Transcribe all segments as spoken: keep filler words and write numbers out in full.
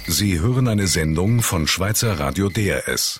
Sie hören eine Sendung von Schweizer Radio D R S.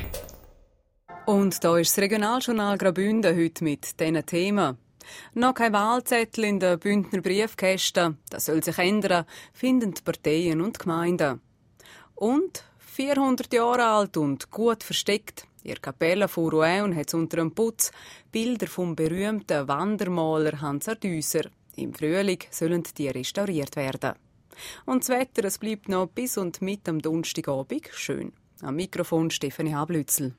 Und da ist das Regionaljournal Graubünden heute mit diesen Themen. Noch kein Wahlzettel in den Bündner Briefkästen. Das soll sich ändern, finden die Parteien und Gemeinden. Und vierhundert Jahre alt und gut versteckt. Ihr Kapelle von Rouen hat unter dem Putz Bilder vom berühmten Wandermaler Hans Ardüser. Im Frühling sollen die restauriert werden. Und das Wetter, es bleibt noch bis und mit am Donnerstagabend schön. Am Mikrofon Stefanie Hablützel.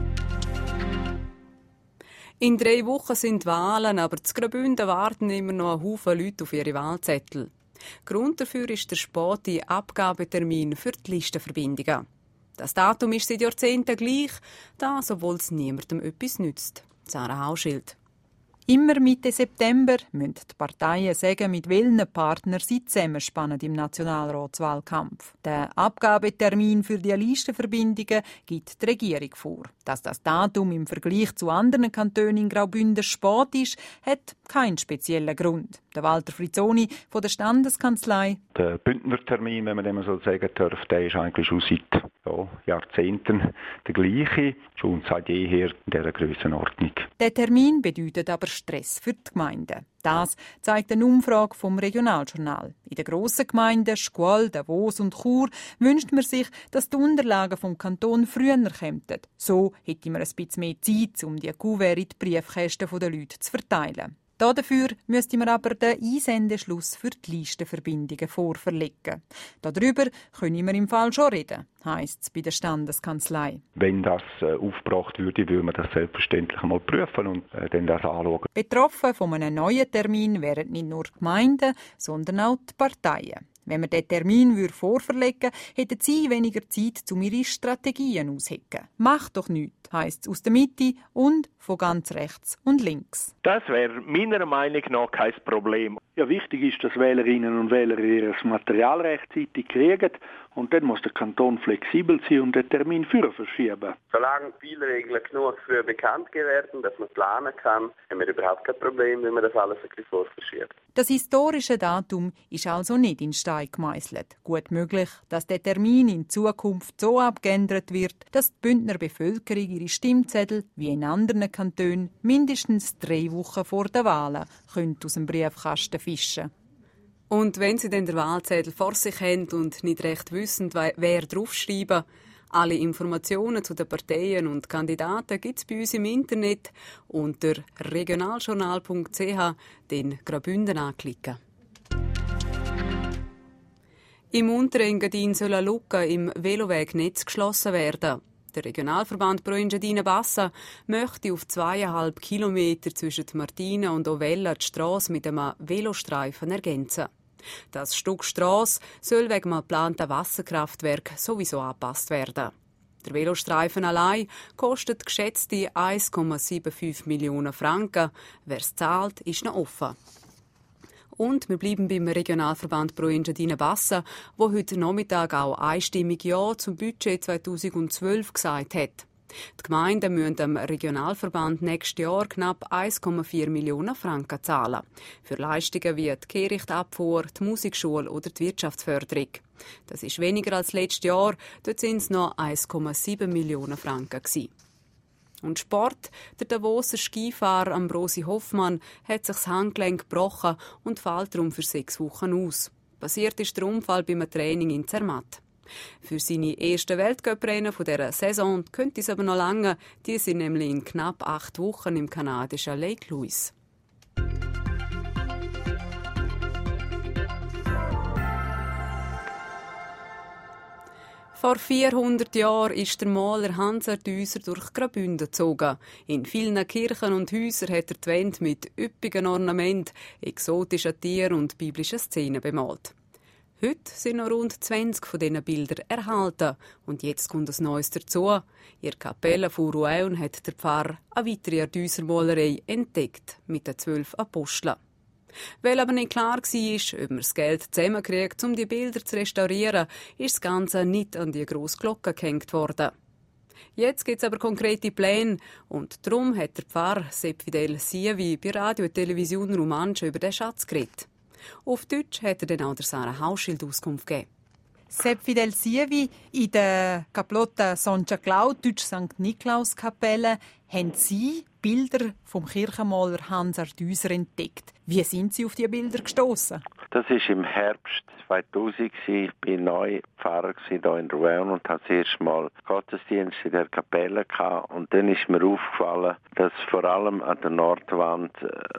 In drei Wochen sind Wahlen, aber zu Graubünden warten immer noch ein Haufen Leute auf ihre Wahlzettel. Grund dafür ist der späte Abgabetermin für die Listenverbindungen. Das Datum ist seit Jahrzehnten gleich, das, obwohl es niemandem etwas nützt. Sarah Hauschild. Immer Mitte September müssen die Parteien sagen, mit welchen Partnern sie zusammenspannen im Nationalratswahlkampf. Den Abgabetermin für die Listenverbindungen gibt die Regierung vor. Dass das Datum im Vergleich zu anderen Kantonen in Graubünden spät ist, hat keinen speziellen Grund. Der Walter Frizzoni von der Standeskanzlei. Der Bündnertermin, wenn man dem so sagen darf, der ist eigentlich schon seit ja, Jahrzehnten der gleiche, schon seit jeher in dieser Grössenordnung. Der Termin bedeutet aber Stress für die Gemeinden. Das zeigt eine Umfrage vom Regionaljournal. In den grossen Gemeinden Schkual, Davos und Chur wünscht man sich, dass die Unterlagen vom Kanton früher kommen. So hätte man ein bisschen mehr Zeit, um die Kuverts in die Briefkästen der Leute zu verteilen. Dafür müsste man aber den Einsendeschluss für die Listenverbindungen vorverlegen. Darüber können wir im Fall schon reden, heisst es bei der Standeskanzlei. Wenn das äh, aufgebracht würde, würde man das selbstverständlich einmal prüfen und äh, dann das anschauen. Betroffen von einem neuen Termin wären nicht nur die Gemeinden, sondern auch die Parteien. Wenn man den Termin vorverlegen würde, hätten sie weniger Zeit, um ihre Strategien auszuhacken. Macht doch nichts, heisst es aus der Mitte und von ganz rechts und links. Das wäre meiner Meinung nach kein Problem. Ja, wichtig ist, dass Wählerinnen und Wähler ihr Material rechtzeitig kriegen. Und dann muss der Kanton flexibel sein und den Termin früher verschieben. Solange die Spielregeln genug früh bekannt werden, dass man planen kann, haben wir überhaupt kein Problem, wenn man das alles ein bisschen vorverschiebt. Das historische Datum ist also nicht in Stein gemeißelt. Gut möglich, dass der Termin in Zukunft so abgeändert wird, dass die Bündner Bevölkerung ihre Stimmzettel, wie in anderen Kantonen, mindestens drei Wochen vor den Wahlen aus dem Briefkasten fischen. Und wenn Sie dann den Wahlzettel vor sich haben und nicht recht wissen, wer draufschreiben, alle Informationen zu den Parteien und Kandidaten gibt es bei uns im Internet unter regionaljournal punkt c h, den Graubünden anklicken. Im Unterengadin soll eine Lücke im Velowegnetz geschlossen werden. Der Regionalverband Pro Engadina Bassa möchte auf zweieinhalb Kilometer zwischen Martina und Ovella die Strasse mit einem Velostreifen ergänzen. Das Stück Strasse soll wegen einem geplanten Wasserkraftwerk sowieso angepasst werden. Der Velostreifen allein kostet geschätzte eins Komma fünfundsiebzig Millionen Franken. Wer es zahlt, ist noch offen. Und wir bleiben beim Regionalverband Pro Engadina Bassa, wo heute Nachmittag auch einstimmig Ja zum Budget zweitausendzwölf gesagt hat. Die Gemeinden müssen dem Regionalverband nächstes Jahr knapp eins Komma vier Millionen Franken zahlen. Für Leistungen wie die Kehrichtabfuhr, die Musikschule oder die Wirtschaftsförderung. Das ist weniger als letztes Jahr, dort sind es noch eins Komma sieben Millionen Franken gewesen. Und Sport. Der Davoser Skifahrer Ambrosi Hoffmann hat sich das Handgelenk gebrochen und fällt darum für sechs Wochen aus. Passiert ist der Unfall beim Training in Zermatt. Für seine ersten Weltcuprennen dieser Saison könnte es aber noch lange. Die sind nämlich in knapp acht Wochen im kanadischen Lake Louise. Vor vierhundert Jahren ist der Maler Hans Ardüser durch Graubünden gezogen. In vielen Kirchen und Häusern hat er die Wände mit üppigen Ornamenten, exotischen Tieren und biblischen Szenen bemalt. Heute sind noch rund zwanzig von diesen Bildern erhalten. Und jetzt kommt ein Neues dazu. In der Kapelle von Rouen hat der Pfarrer eine weitere Ardüser-Malerei entdeckt, mit den zwölf Aposteln. Weil aber nicht klar war, ob man das Geld zusammenkriegt, um die Bilder zu restaurieren, ist das Ganze nicht an die grosse Glocke gehängt worden. Jetzt gibt es aber konkrete Pläne und darum hat der Pfarrer Sepp Fidel Sievi bei Radio und Television Romanche über den Schatz geredet. Auf Deutsch hat er dann auch der Sarah Hauschild Auskunft gegeben. Sepp Fidel Sievi, in der Caplotta Sonja Clau, deutsch Sankt Niklaus-Kapelle, haben Sie Bilder vom Kirchenmaler Hans Ardüser entdeckt. Wie sind Sie auf diese Bilder gestoßen? Das war im Herbst zweitausend. Ich war neu Pfarrer hier in Rouen und hatte das erste Mal Gottesdienst in der Kapelle gehabt. Und dann ist mir aufgefallen, dass vor allem an der Nordwand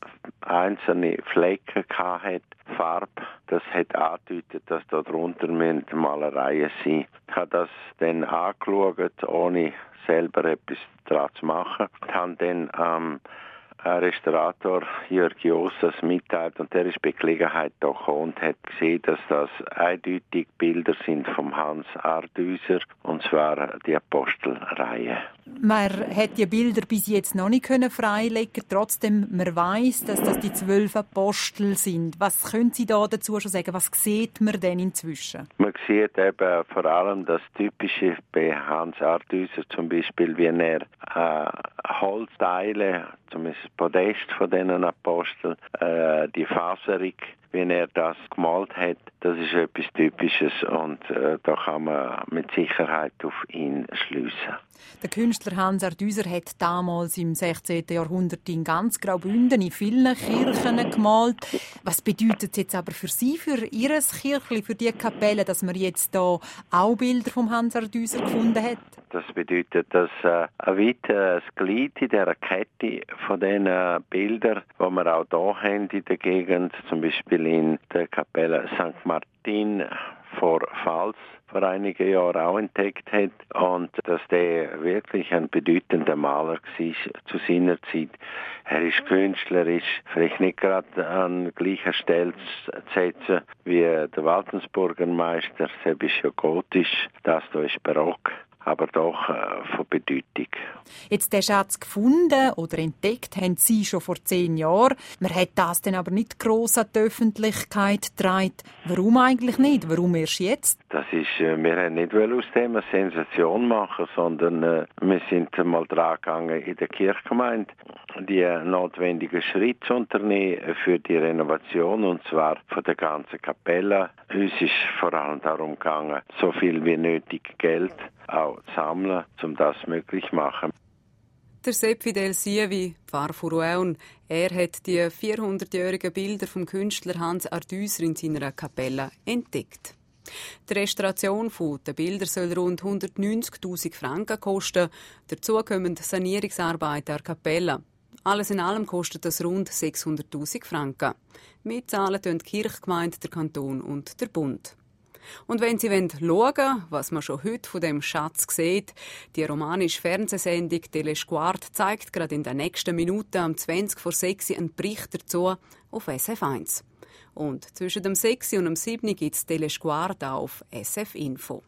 einzelne Flecken hatte, Farbe. Das hat angedeutet, dass da drunter Malereien sind. Ich habe das dann angeschaut, ohne selber etwas daran zu machen. Ich habe dann am Restaurator Jörg Jossas mitteilt und der ist bei Gelegenheit da gekommen und hat gesehen, dass das eindeutig Bilder sind vom Hans Ardüser, und zwar die Apostelreihe. Man hat die Bilder bis jetzt noch nicht freilegen, trotzdem man weiss, dass das die zwölf Apostel sind. Was können Sie da dazu schon sagen? Was sieht man denn inzwischen? Man sieht eben vor allem das Typische bei Hans Ardüser, zum Beispiel, wie er äh, Holzteile, zumindest das Podest von diesen Aposteln, äh, die Faserung, wie er das gemalt hat, das ist etwas Typisches und äh, da kann man mit Sicherheit auf ihn schliessen. Der Künstler Hans Ardüser hat damals im sechzehnten Jahrhundert in ganz Graubünden in vielen Kirchen gemalt. Was bedeutet es jetzt aber für Sie, für Ihr Kirchli, für die Kapelle, dass man jetzt da auch Bilder vom Hans Ardüser gefunden hat? Das bedeutet, dass äh, ein weiteres Glied in dieser Kette von diesen Bildern, die wir auch hier haben in der Gegend, zum Beispiel in der Kapelle Sankt Martin vor Pfalz, vor einigen Jahren auch entdeckt hat, und dass der wirklich ein bedeutender Maler war zu seiner Zeit. Er ist künstlerisch, vielleicht nicht gerade an gleicher Stelle zu setzen wie der Waltensburger Meister. Das ist ja gotisch, das hier ist barock, aber doch äh, von Bedeutung. Jetzt den Schatz gefunden oder entdeckt haben Sie schon vor zehn Jahren. Man hat das dann aber nicht gross an die Öffentlichkeit getragen. Warum eigentlich nicht? Warum erst jetzt? Das ist, äh, wir haben nicht aus dem eine Sensation machen, sondern äh, wir sind mal dran gegangen, in der Kirchgemeinde die notwendigen Schritte zu unternehmen für die Renovation, und zwar von der ganzen Kapelle. Uns ist vor allem darum gegangen, so viel wie nötig Geld auch zu sammeln, um das möglich zu machen. Der Sepp Fidel Sievi, Pfarrer von Rouen, er hat die vierhundertjährigen Bilder vom Künstler Hans Ardüser in seiner Kapelle entdeckt. Die Restauration der Bilder soll rund hundertneunzigtausend Franken kosten. Dazu kommen Sanierungsarbeiten der Kapelle. Alles in allem kostet das rund sechshunderttausend Franken. Mitzahlen tun die Kirchgemeinde, der Kanton und der Bund. Und wenn Sie schauen wollen, was man schon heute von dem Schatz sieht, die romanische Fernsehsendung «Telesguard» zeigt gerade in den nächsten Minuten am zwanzig vor sechs einen Bericht dazu auf S F eins. Und zwischen dem sechs und dem sieben gibt es «Telesguard» auf S F Info.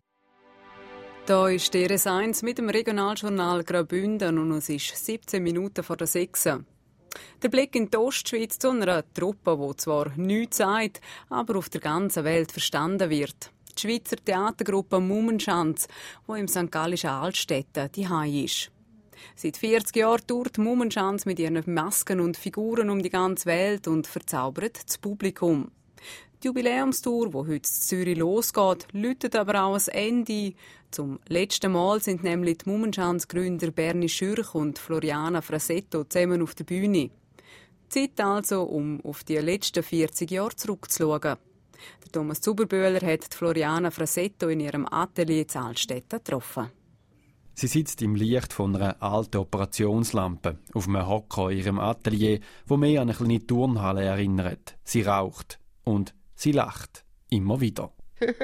Da ist R S eins mit dem Regionaljournal Graubünden und es ist siebzehn Minuten vor der sechs. Der Blick in die Ostschweiz zu einer Truppe, die zwar nichts sagt, aber auf der ganzen Welt verstanden wird. Die Schweizer Theatergruppe Mummenschanz, die im Sankt Gallischen Altstädten die Hai ist. Seit vierzig Jahren tourt Mummenschanz mit ihren Masken und Figuren um die ganze Welt und verzaubert das Publikum. Die Jubiläumstour, die heute in Zürich losgeht, läutet aber auch ein Ende. Zum letzten Mal sind nämlich die Mummenschanz-Gründer Berni Schürch und Floriana Frasetto zusammen auf der Bühne. Zeit also, um auf die letzten vierzig Jahre zurückzuschauen. Der Thomas Zuberbühler hat Floriana Frasetto in ihrem Atelier in Altstädten getroffen. Sie sitzt im Licht von einer alten Operationslampe auf einem Hocker in ihrem Atelier, wo mehr an eine kleine Turnhalle erinnert. Sie raucht und sie lacht. Immer wieder.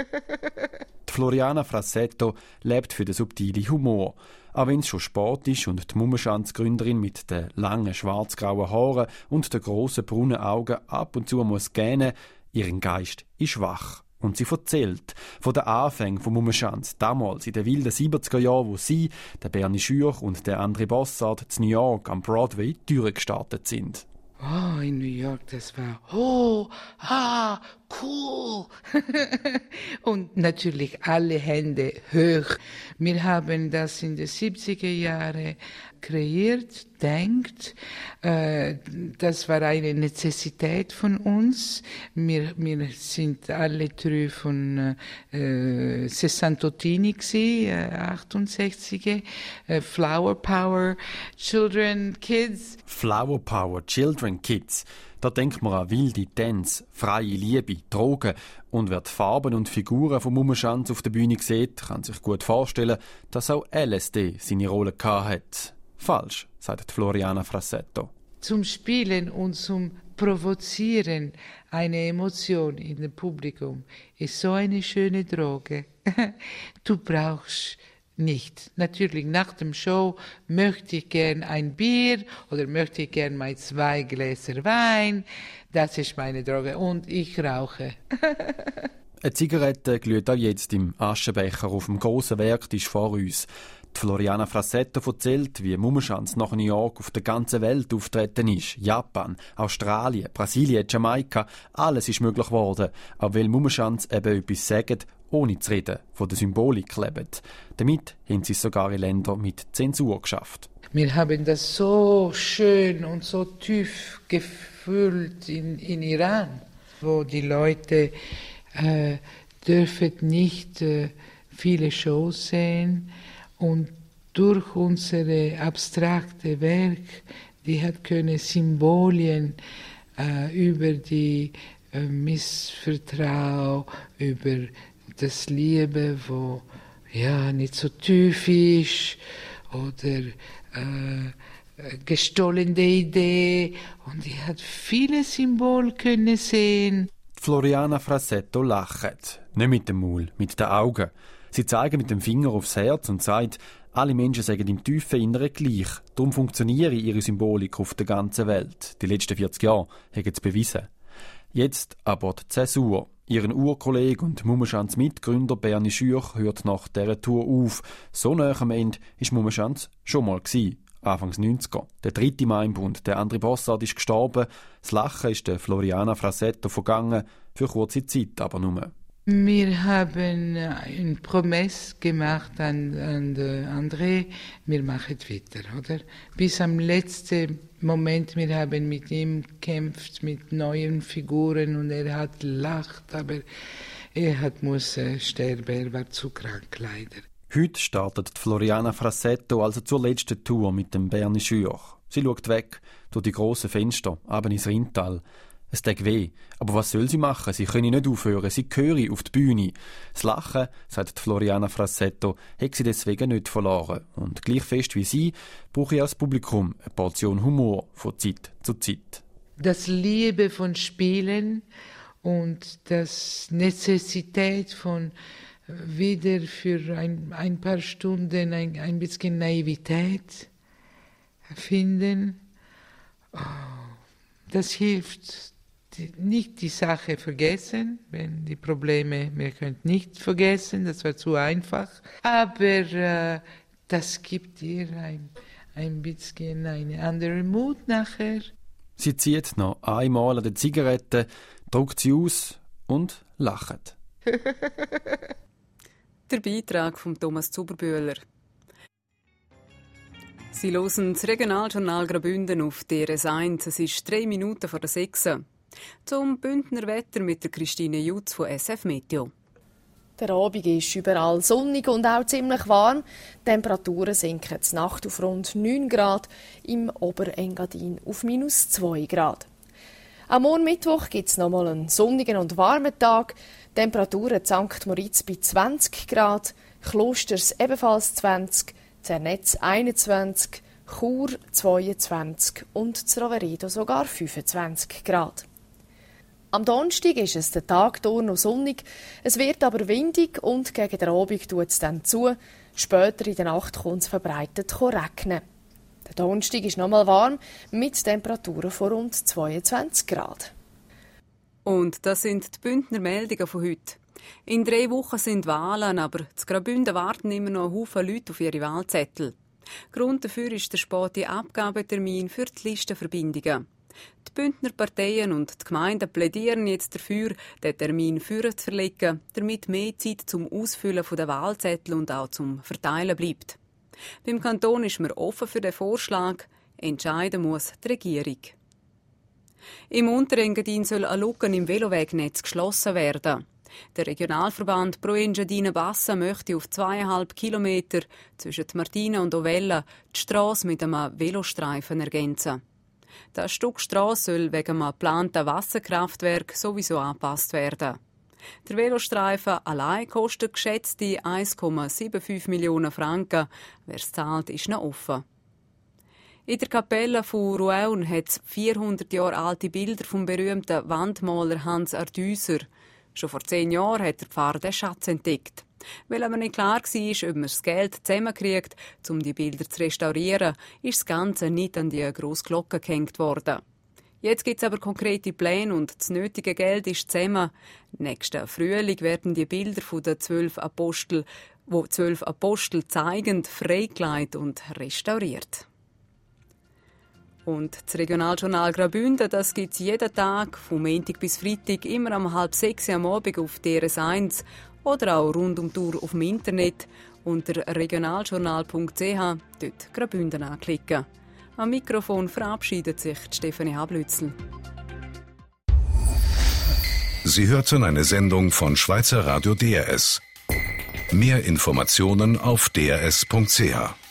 Die Floriana Frasetto lebt für den subtilen Humor. Auch wenn es schon Sport ist und die Mummenschanz-Gründerin mit den langen schwarz-grauen Haaren und den grossen braunen Augen ab und zu muss gähnen, ihren Geist ist wach. Und sie erzählt von den Anfängen von Mummenschanz, damals in den wilden siebziger Jahren, wo sie, der Berni Schürch und der André Bossard in New York am Broadway Türen gestartet sind. Oh, in New York, das war, oh, ah, cool. Und natürlich alle Hände hoch. Wir haben das in den siebziger Jahren kreiert. denkt. Äh, das war eine Necessität von uns. Wir, wir sind alle drei von äh, Sessantottini gsi, äh, achtundsechziger. Äh, Flower Power, Children, Kids. Flower Power, Children, Kids. Da denkt man an wilde Tänze, freie Liebe, Drogen. Und wer die Farben und Figuren vom Mummenschanz auf der Bühne sieht, kann sich gut vorstellen, dass auch L S D seine Rolle hat. Falsch, sagt Floriana Frassetto. Zum Spielen und zum Provozieren eine Emotion in dem Publikum ist so eine schöne Droge. Du brauchst nicht. Natürlich, nach dem Show möchte ich gern ein Bier oder möchte ich gern mal zwei Gläser Wein. Das ist meine Droge. Und ich rauche. Eine Zigarette glüht auch jetzt im Aschenbecher auf dem grossen Werktisch vor uns. Die Floriana Frassetto erzählt, wie Mummenschanz nach New York auf der ganzen Welt auftreten ist. Japan, Australien, Brasilien, Jamaika, alles ist möglich geworden. Auch weil Mummenschanz eben etwas sagt, ohne zu reden, von der Symbolik lebt. Damit haben sie es sogar in Länder mit Zensur geschafft. Wir haben das so schön und so tief gefühlt in, in Iran, wo die Leute äh, dürfen nicht äh, viele Shows sehen und durch unsere abstrakte Werk, die hat können Symbolien äh, über die äh, Missvertrauen, über das Liebe, wo ja nicht so tief ist oder äh, gestohlene Idee, und ich hat viele Symbole können sehen. Floriana Frassetto lacht, nicht mit dem Maul, mit den Augen. Sie zeigen mit dem Finger aufs Herz und sagt, alle Menschen sagen im tiefen Inneren gleich. Darum funktioniere ihre Symbolik auf der ganzen Welt. Die letzten vierzig Jahre haben es bewiesen. Jetzt aber die Zäsur. Ihren Urkollege und Mummenschanz-Mitgründer Bernie Schürch hört nach dieser Tour auf. So nahe am Ende war Mummenschanz schon mal gewesen, Anfangs neunziger. Der dritte Mann im Bund, der André Bossard, ist gestorben. Das Lachen ist der Floriana Frassetto vergangen, für kurze Zeit aber nur. Wir haben eine Promesse gemacht an, an André, wir machen weiter, oder? Bis am letzten Moment, wir haben mit ihm gekämpft, mit neuen Figuren, und er hat gelacht, aber er hat musste sterben, er war zu krank, leider. Heute startet die Floriana Frassetto also zur letzten Tour mit dem Bernie Schürch. Sie schaut weg, durch die grossen Fenster, runter ins Rheintal. Es tut weh. Aber was soll sie machen? Sie können nicht aufhören. Sie gehören auf die Bühne. Das Lachen, sagt Floriana Frassetto, hat sie deswegen nicht verloren. Und gleich fest wie sie brauche ich als Publikum eine Portion Humor von Zeit zu Zeit. Das Liebe von Spielen und das Necessität von wieder für ein, ein paar Stunden ein, ein bisschen Naivität finden, oh, das hilft. Nicht die Sache vergessen, wenn die Probleme, wir können nicht vergessen, das war zu einfach, aber äh, das gibt dir ein, ein bisschen einen anderen Mut nachher. Sie zieht noch einmal an der Zigarette, drückt sie aus und lacht. Der Beitrag von Thomas Zuberbühler. Sie hören das Regionaljournal Graubünden auf D R S eins. Es ist drei Minuten vor der sechs. Zum Bündner Wetter mit der Christine Jutz von S F Meteo. Der Abend ist überall sonnig und auch ziemlich warm. Die Temperaturen sinken zur Nacht auf rund neun Grad, im Oberengadin auf minus zwei Grad. Am morgen Mittwoch gibt es nochmal einen sonnigen und warmen Tag. Temperaturen Sankt Moritz bei zwanzig Grad, Klosters ebenfalls zwanzig, Zernetz einundzwanzig, Chur zweiundzwanzig und Zroveredo sogar fünfundzwanzig Grad. Am Donnerstag ist es der Tag durch noch sonnig, es wird aber windig und gegen den Abend tut es dann zu. Später in der Nacht kommt es verbreitet regnen. Der Donnerstag ist nochmal warm mit Temperaturen von rund zweiundzwanzig Grad. Und das sind die Bündner Meldungen von heute. In drei Wochen sind Wahlen, aber zu Graubünden warten immer noch Haufen Leute auf ihre Wahlzettel. Grund dafür ist der späte Abgabetermin für die Listenverbindungen. Die Bündner Parteien und die Gemeinden plädieren jetzt dafür, den Termin früher zu verlegen, damit mehr Zeit zum Ausfüllen der Wahlzettel und auch zum Verteilen bleibt. Beim Kanton ist man offen für den Vorschlag. Entscheiden muss die Regierung. Im Unterengadin soll eine Lücke im Velowegnetz geschlossen werden. Der Regionalverband Pro Engadina Bassa möchte auf zweieinhalb Kilometer zwischen Martina und Ovella die Strasse mit einem Velostreifen ergänzen. Das Stück Strasse soll wegen einem geplanten Wasserkraftwerk sowieso angepasst werden. Der Velostreifen allein kostet geschätzte eins Komma fünfundsiebzig Millionen Franken. Wer es zahlt, ist noch offen. In der Kapelle von Rueun hat es vierhundert Jahre alte Bilder vom berühmten Wandmaler Hans Ardüser. Schon vor zehn Jahren hat der Pfarrer den Schatz entdeckt. Weil aber nicht klar war, ob man das Geld zusammenkriegt, um die Bilder zu restaurieren, ist das Ganze nicht an die grosse Glocke gehängt worden. Jetzt gibt es aber konkrete Pläne und das nötige Geld ist zusammen. Nächsten Frühling werden die Bilder von den zwölf Apostel, wo zwölf Apostel zeigen, freigelegt und restauriert. Und das Regionaljournal Graubünden, das gibt es jeden Tag, vom Montag bis Freitag, immer um halb sechs am Abend auf D R S eins oder auch rund um die Uhr auf dem Internet unter regionaljournal punkt c h, dort Graubünden anklicken. Am Mikrofon verabschiedet sich Stefanie Hablützel. Sie hörten eine Sendung von Schweizer Radio D R S. Mehr Informationen auf d r s punkt c h.